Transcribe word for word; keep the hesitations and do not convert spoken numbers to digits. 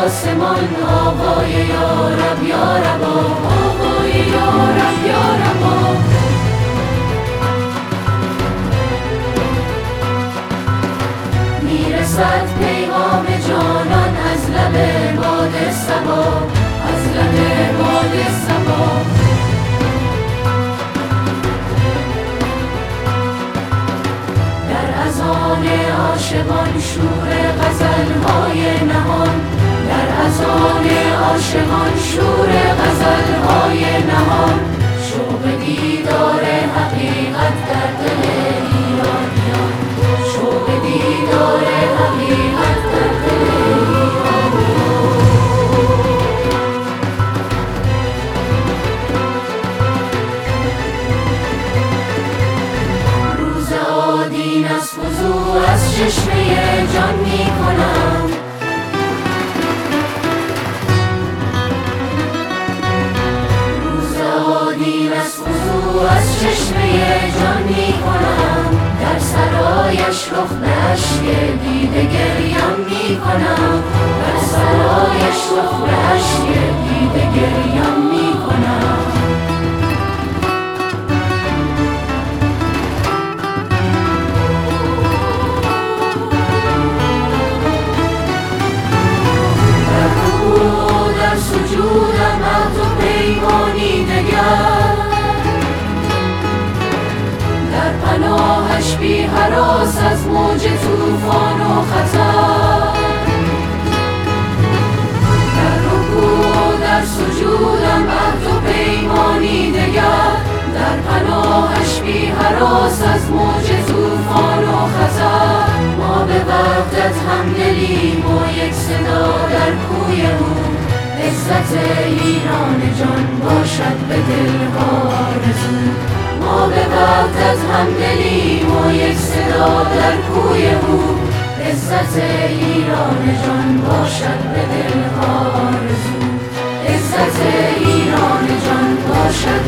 آسمان آوای یارب یاربا، آوای یارب یاربا. میرسد پیغام جانان از لب باد صبا، از لب باد صبا. در اذان عاشقان شور غزل‌های نهان، در اذان عاشقان شور غزل‌های نهان. شوق دیدار حقیقت در دل ایرانیان، شوق دیدار حقیقت در دل ایرانیان. روز آدین از وضو از چشمه جان می کنم، از چشمه جان می کنم. در سرایش رخ به اشک دیده گریم می کنم، در سرایش رخ به اشک دیده گریم می کنم. در رکوع و در سجودم عهد و پیمانی دگر، پناهش بی هراس از موج طوفان و خطر. در رکوع در سجودم عهد و پیمانی دگر، در پناهش بی هراس از موج طوفان و خطر. ما به وحدت همدلیم و یک صدا در کوی او، عزت ایران جان باشد به دلها آرزو. ما به وحدت همدلیم و یک صدا در کوی او، عزت ایران جان باشد به دلها آرزو. عزت ایران جان باشد